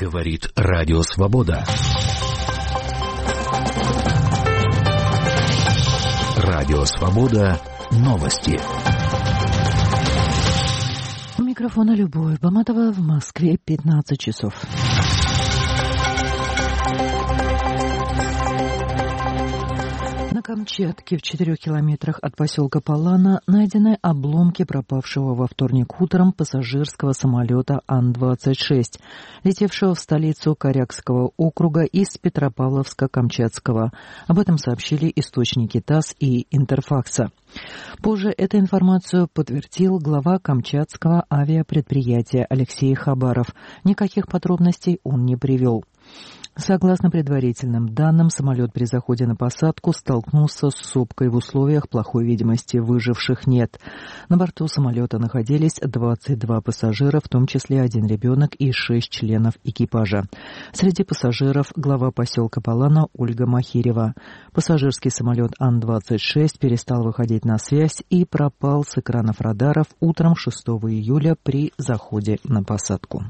Говорит Радио Свобода. Радио Свобода. Новости. У микрофона Любовь Баматова, в Москве 15 часов. На Камчатке, в 4 километрах от поселка Палана, найдены обломки пропавшего во вторник утром пассажирского самолета Ан-26, летевшего в столицу Корякского округа из Петропавловска-Камчатского. Об этом сообщили источники ТАСС и Интерфакса. Позже эту информацию подтвердил глава камчатского авиапредприятия Алексей Хабаров. Никаких подробностей он не привел. Согласно предварительным данным, самолет при заходе на посадку столкнулся с сопкой в условиях плохой видимости. Выживших нет. На борту самолета находились 22 пассажира, в том числе 1 ребенок и 6 членов экипажа. Среди пассажиров глава поселка Палана Ольга Махирева. Пассажирский самолет Ан-26 перестал выходить на связь и пропал с экранов радаров утром 6 июля при заходе на посадку.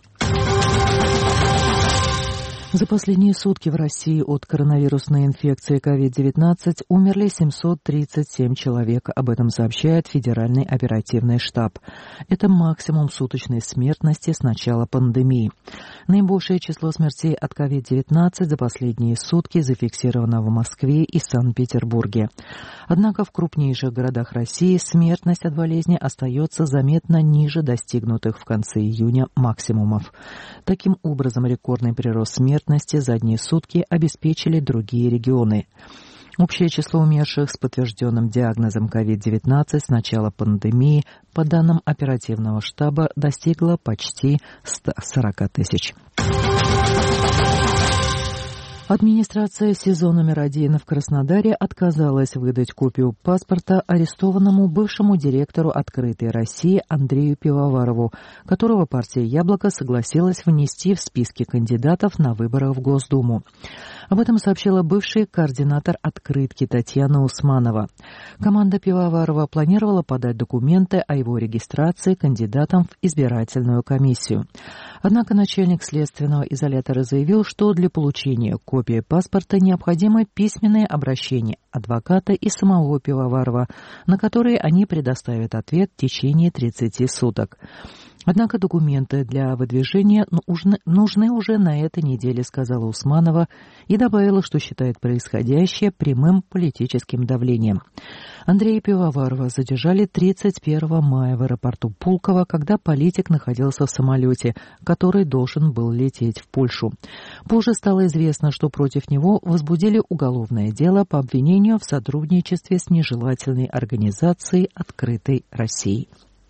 За последние сутки в России от коронавирусной инфекции COVID-19 умерли 737 человек. Об этом сообщает Федеральный оперативный штаб. Это максимум суточной смертности с начала пандемии. Наибольшее число смертей от COVID-19 за последние сутки зафиксировано в Москве и Санкт-Петербурге. Однако в крупнейших городах России смертность от болезни остается заметно ниже достигнутых в конце июня максимумов. Таким образом, рекордный прирост смертности за одни сутки обеспечили другие регионы. Общее число умерших с подтвержденным диагнозом COVID-19 с начала пандемии, по данным оперативного штаба, достигло почти 140 тысяч. Администрация СИЗО номер 1 в Краснодаре отказалась выдать копию паспорта арестованному бывшему директору «Открытой России» Андрею Пивоварову, которого партия «Яблоко» согласилась внести в списки кандидатов на выборах в Госдуму. Об этом сообщила бывший координатор «Открытки» Татьяна Усманова. Команда Пивоварова планировала подать документы о его регистрации кандидатом в избирательную комиссию. Однако начальник следственного изолятора заявил, что для получения копии паспорта необходимо письменное обращение адвоката и самого Пивоварова, на которые они предоставят ответ в течение 30 суток. Однако документы для выдвижения нужны уже на этой неделе, сказала Усманова, и добавила, что считает происходящее прямым политическим давлением. Андрея Пивоварова задержали 31 мая в аэропорту Пулково, когда политик находился в самолете, который должен был лететь в Польшу. Позже стало известно, что против него возбудили уголовное дело по обвинению в сотрудничестве с нежелательной организацией «Открытой России».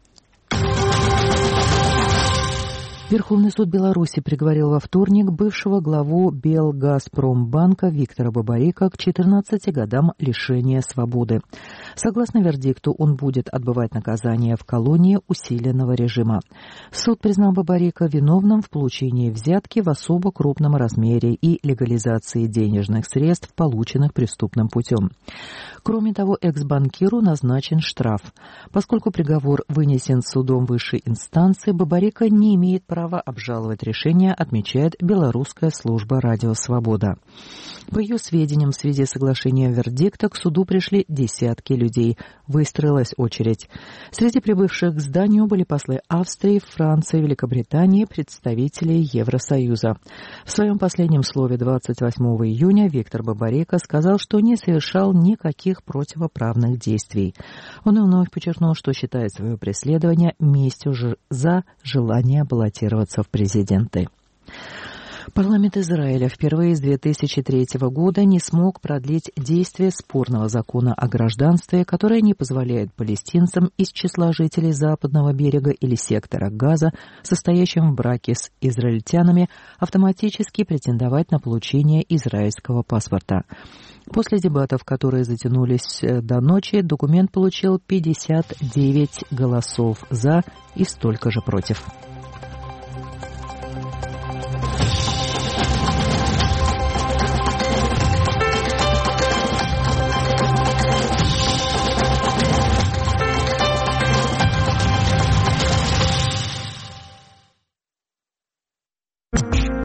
Верховный суд Беларуси приговорил во вторник бывшего главу Белгазпромбанка Виктора Бабарика к 14 годам лишения свободы. Согласно вердикту, он будет отбывать наказание в колонии усиленного режима. Суд признал Бабарика виновным в получении взятки в особо крупном размере и легализации денежных средств, полученных преступным путем. Кроме того, экс-банкиру назначен штраф. Поскольку приговор вынесен судом высшей инстанции, Бабарика не имеет права обжаловать решение, отмечает Белорусская служба «Радио Свобода». По ее сведениям, в связи с соглашением вердикта к суду пришли десятки людей. Выстроилась очередь. Среди прибывших к зданию были послы Австрии, Франции, Великобритании, представители Евросоюза. В своем последнем слове 28 июня Виктор Бабарика сказал, что не совершал никаких противоправных действий. Он вновь подчеркнул, что считает свое преследование местью за желание баллотироваться в президенты. Парламент Израиля впервые с 2003 года не смог продлить действие спорного закона о гражданстве, который не позволяет палестинцам из числа жителей Западного берега или сектора Газа, состоящим в браке с израильтянами, автоматически претендовать на получение израильского паспорта. После дебатов, которые затянулись до ночи, документ получил 59 голосов «за» и столько же «против».